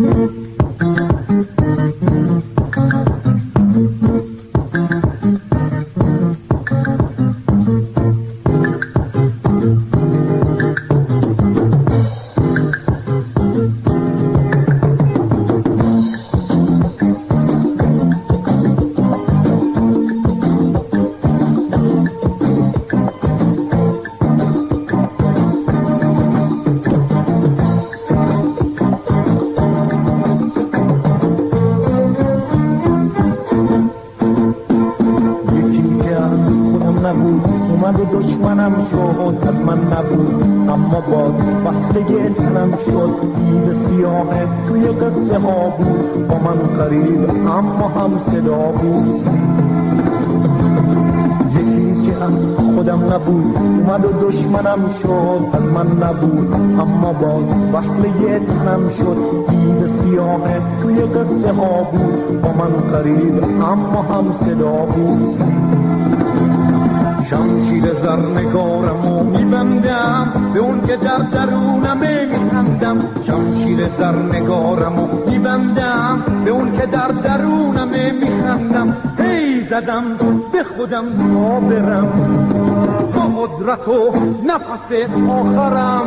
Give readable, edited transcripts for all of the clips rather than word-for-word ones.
اومد و دشمنم شد، از من نبود اما باز بسته تنم شد. دید سیاه توی قصه ها بود، با من قریب اما هم صدا بود. یکی که از خودم نبود اومد و دشمنم شد، از من نبود اما باز وصله تنم شد. دید سیاه توی قصه ها بود، با من قریب اما هم صدا بود. شمشیر زرنگارمو میبندم به اون که در درونمه میخندم. شمشیر زرنگارمو میبندم به اون که در درونمه میخندم. هی زدم به خودم تا برم با قدرت و نفس آخرم.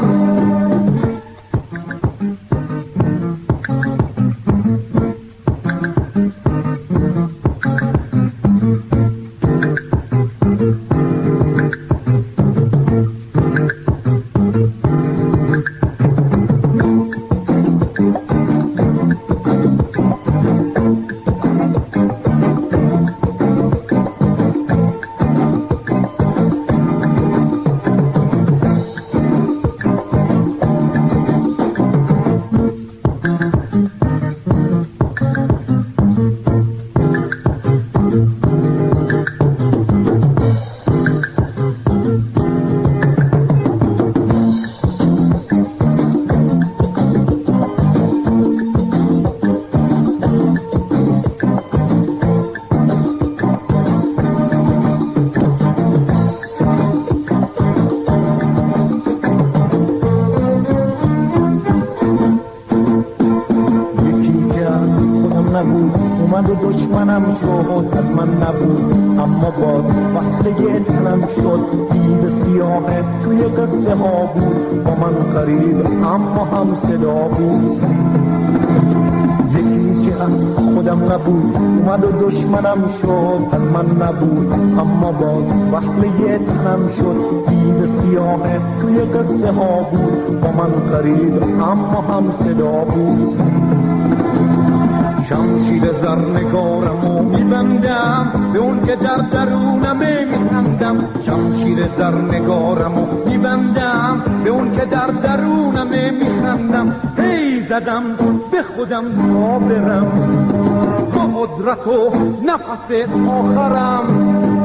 اومد و دشمنم شد، از من نبود اما باز وصله تنم شد. دید سیاه توی قصه ها بود، با من قریب اما هم صدا بود. یکی که از خودم نبود اومد و دشمنم شد، از من نبود اما باز وصله تنم شد. دید سیاه توی قصه ها بود، با من قریب اما هم صدا بود. شمشیر زرنگارمو میبندم به اون که در درونمه میخندم. شمشیر زرنگارمو میبندم به اون که در درونمه میخندم. هی زدم به خودم تا برم با قدرت و نفس آخرم.